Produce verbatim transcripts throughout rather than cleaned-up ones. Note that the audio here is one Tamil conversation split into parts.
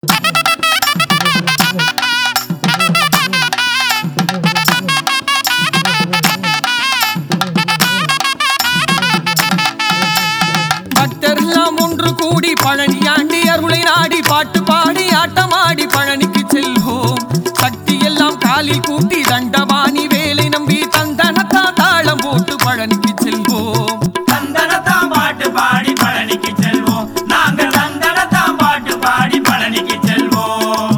பக்தரெல்லாம் ஒன்று கூடி பழனியாண்டி அருளை நாடி பாட்டு பாடி ஆட்டமாடி பழனிக்கு செல்வோம். சக்தி எல்லாம் காலில் கூட்டி தண்டபாணி வேலை நம்பி தந்தனத்தா தாளம் போட்டு பழனிக்கு செல்வோம். தந்தனத்தா பாட்டு பாடி பழனிக்கு செல்வோம். நாங்கள் தந்தனத்தா பாட்டு பாடி பழனிக்கு செல்வோம்.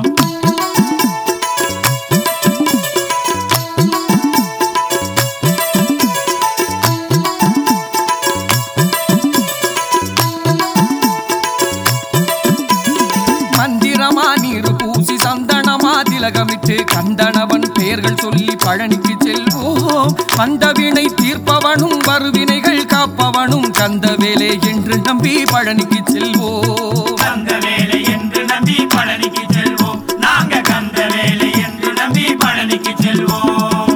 மந்திரமா நீர் பூசி சந்தனமா திலகமிட்டு கந்தனவன் பெயர்கள் சொல்லி பழனிக்கு செல்வோம். வந்தவினை தீர்ப்பவனும் வருவினைகள் காப்பவனும் கந்தவேலே என்று நம்பி பழனிக்கு செல்வோம். கந்தவேலை என்று நம்பி பழனிக்கு செல்வோம். நாங்க கந்தவேலை என்று நம்பி பழனிக்கு செல்வோம்.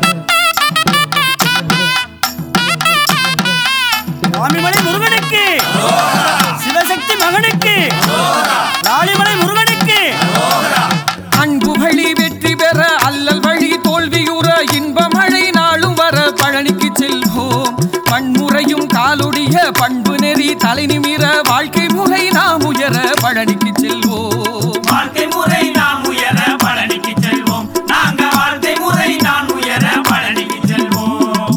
சுவாமிமலை முருகனுக்கு, சிவசக்தி மகனுக்கு, லாலிமலை முருகனுக்கு, அன்பு வழி வெற்றி பெற அல்லல் வழி தோல்வியுற இன்ப மழை நாளும் வர பழனிக்கு செல்வோம். பன்முறையும் காலுடைய பண்பு நெறி தலை நிமிர வாழ்க்கை முறை நாம் உயர பழனிக்கு செல்வோம். வாழ்க்கை முறை நாம் உயர பழனிக்கு செல்வோம். நாங்க வாழ்க்கை முறை நான் உயர பழனிக்கு செல்வோம்.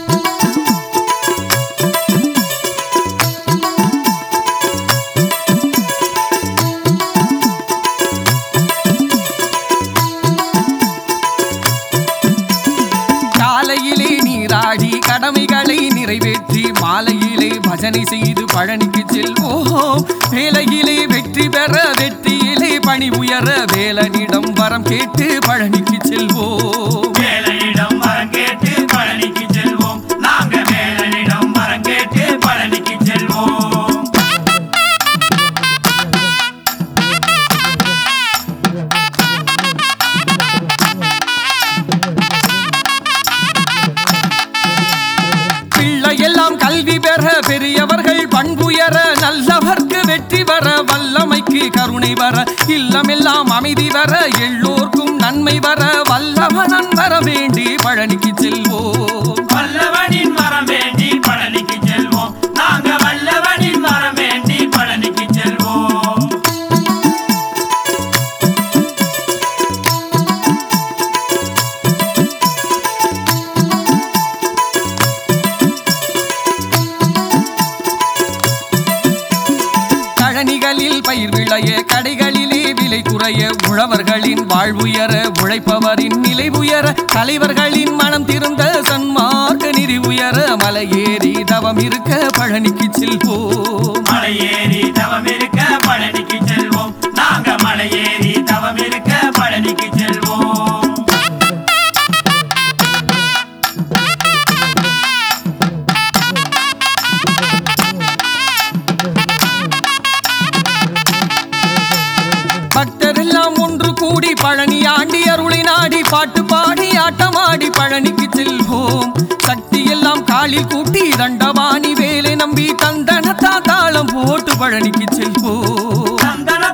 காலையிலே நீராடி கடமைகளை நிறைவேற்றி மாலையிலே பஜனை செய்து பழனிக்கு செல்வோம். வேலையிலே வெற்றி பெற வெற்றியிலே பணி உயர வேலனிடம் வரம் கேட்டு பழனிக்கு செல்வோம். வேலனிடம் வரம் கேட்டு பழனிக்கு செல்வோம். நாங்க வேலனிடம் வரம் கேட்டு பழனிக்கு செல்வோம். பிள்ளையெல்லாம் கல்வி பெற பெரியவர்கள் பண்புயர நல்லவர்க்கு வெற்றி வர வல்லமைக்கு கருணை வர இல்லமெல்லாம் அமைதி வர எல்லோர்க்கும் நன்மை வர வல்லவனன் வர வேண்டி பழனிக்கு செல்வோம். வல்லவனின் வரம் வேண்டி பழனிக்கு செல்வோம். நாங்க வல்லவனின் வரம் வேண்டி பழனிக்கு செல்வோம். கழனிகளில் பயிர் விளைய கடைகளிலே விலை குறைய உழவர்களின் வாழ்வுயர உழைப்பவரின் நிலை உயர தலைவர்களின் மனம் திருந்த சன்மார்க்க நிதி உயர மலையேறி தவம் இருக்க பழனிக்கு செல்வோம். மலையேறி தவம் இருக்க பழனிக்கு செல்வோம். நாங்க மலையேறி தவம் இருக்க பழனிக்கு செல்வோம். பக்தரெல்லாம் ஒன்று கூடி பழனி ஆண்டி அருளை நாடி பாட்டு பாடி ஆட்டமாடி பழனிக்கு செல்வோம். சக்தி எல்லாம் காலில் கூட்டி தண்டபாணி வேலை நம்பி தந்தனத்தா தாளம் போட்டு பழனிக்கு செல்வோம். தந்தன